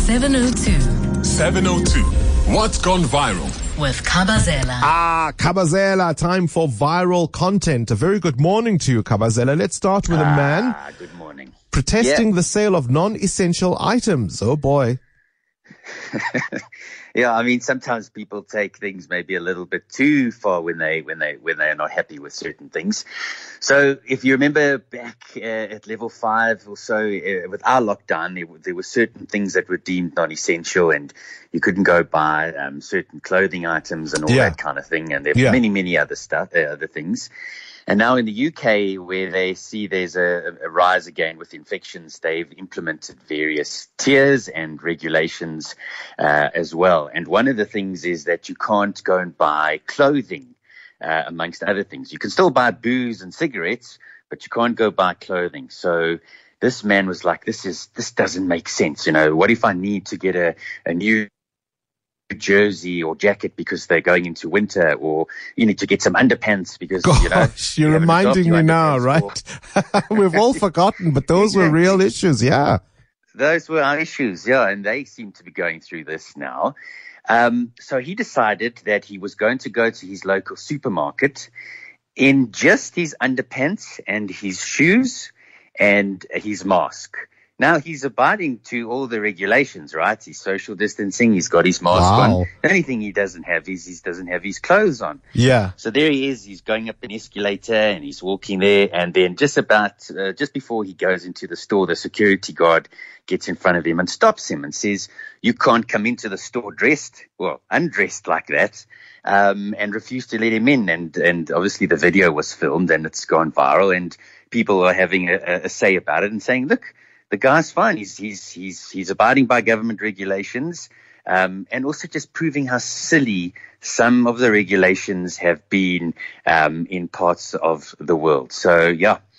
702. 702. What's gone viral? With Kabazela. Kabazela, time for viral content. A very good morning to you, Kabazela. Let's start with a man Good morning. protesting the sale of non-essential items. Oh boy. Yeah, I mean, sometimes people take things maybe a little bit too far when they are not happy with certain things. So, if you remember back at level 5 or so, with our lockdown, there were certain things that were deemed non-essential, and you couldn't go buy certain clothing items and all that kind of thing. And there were many other things. And now in the UK, where they see there's a rise again with infections, they've implemented various tiers and regulations as well. And one of the things is that you can't go and buy clothing, amongst other things. You can still buy booze and cigarettes, but you can't go buy clothing. So this man was like, this doesn't make sense. You know, what if I need to get a new jersey or jacket because they're going into winter, or you need to get some underpants because you're reminding me now, right? We've all forgotten, but those were real issues. Those were our issues, and they seem to be going through this now. So he decided that he was going to go to his local supermarket in just his underpants and his shoes and his mask. Now, he's abiding to all the regulations, right? He's social distancing. He's got his mask on. The only thing he doesn't have is he doesn't have his clothes on. Yeah. So there he is. He's going up an escalator and he's walking there. And then just before he goes into the store, the security guard gets in front of him and stops him and says, you can't come into the store undressed like that, and refused to let him in. And obviously the video was filmed and it's gone viral, and people are having a say about it and saying, look, the guy's fine. He's abiding by government regulations, and also just proving how silly some of the regulations have been in parts of the world. So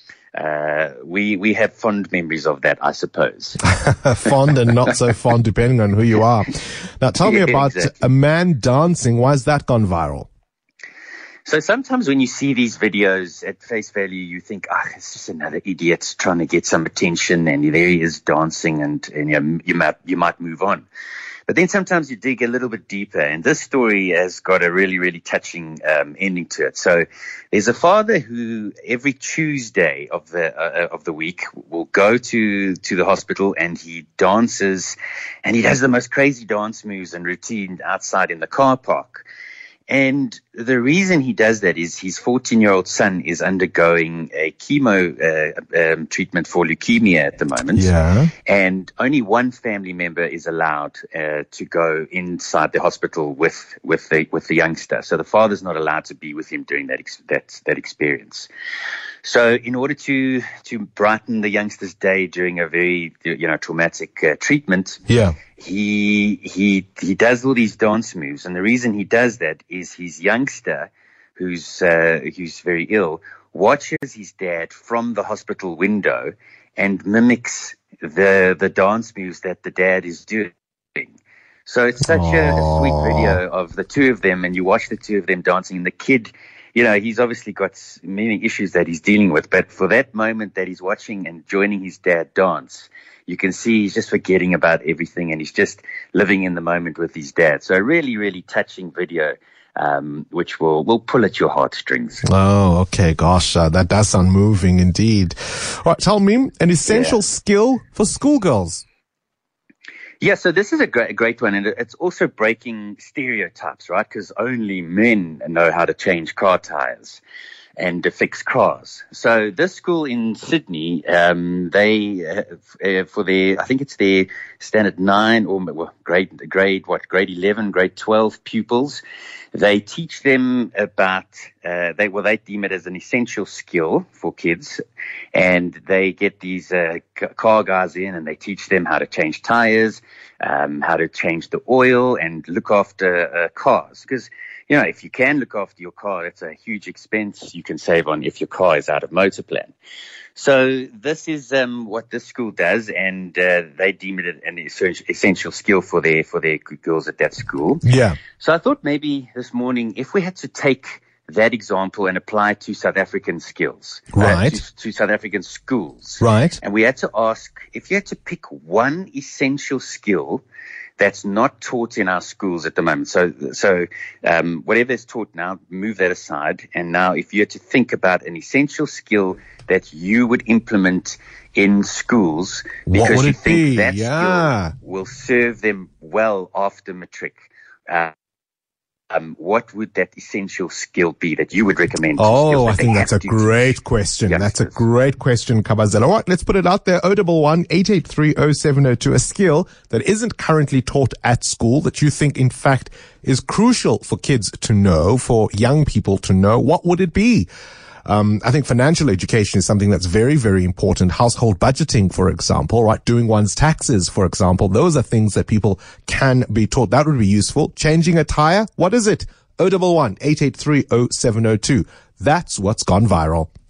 we have fond memories of that, I suppose. Fond and not so fond, depending on who you are. Now, tell me about a man dancing. Why has that gone viral? So sometimes when you see these videos at face value, you think, it's just another idiot trying to get some attention, and there he is dancing, and you might move on. But then sometimes you dig a little bit deeper, and this story has got a really, really touching ending to it. So there's a father who every Tuesday of the week will go to the hospital, and he dances, and he does the most crazy dance moves and routine outside in the car park. And the reason he does that is his 14-year-old son is undergoing a chemo treatment for leukemia at the moment. Yeah. And only one family member is allowed to go inside the hospital with the youngster. So the father's not allowed to be with him during that experience. So in order to brighten the youngster's day during a very traumatic treatment, he does all these dance moves, and the reason he does that is his youngster, who's very ill, watches his dad from the hospital window and mimics the dance moves that the dad is doing. So it's such a sweet video of the two of them, and you watch the two of them dancing, and the kid, he's obviously got many issues that he's dealing with, but for that moment that he's watching and joining his dad dance, you can see he's just forgetting about everything, and he's just living in the moment with his dad. So a really, really touching video, which will pull at your heartstrings. Oh, okay. Gosh, that does sound moving indeed. All right, tell me, an essential skill for schoolgirls. Yeah, so this is a great one, and it's also breaking stereotypes, right? Because only men know how to change car tires and to fix cars. So this school in Sydney, they for their, I think it's their standard 9 or grade 11, grade 12 pupils, they teach them about they deem it as an essential skill for kids, and they get these car guys in, and they teach them how to change tires, how to change the oil, and look after cars. Because if you can look after your car, it's a huge expense you can save on if your car is out of motor plan. So this is what this school does, and they deem it an essential skill for their girls at that school. Yeah. So I thought maybe this morning, if we had to take that example and apply it to South African skills, Right. to South African schools. Right. And we had to ask, if you had to pick one essential skill that's not taught in our schools at the moment. So whatever is taught now, move that aside. And now if you had to think about an essential skill that you would implement in schools What because would you it think be? that Yeah. skill will serve them well after matric, what would that essential skill be that you would recommend? Oh, I that they think that's a have to great question. Yes, That's a yes. great question, Kabazela. All right, let's put it out there. 011-883-0702, a skill that isn't currently taught at school that you think, in fact, is crucial for kids to know, for young people to know. What would it be? I think financial education is something that's very, very important. Household budgeting, for example, right? Doing one's taxes, for example. Those are things that people can be taught. That would be useful. Changing a tire. What is it? 011-883-0702. That's what's gone viral.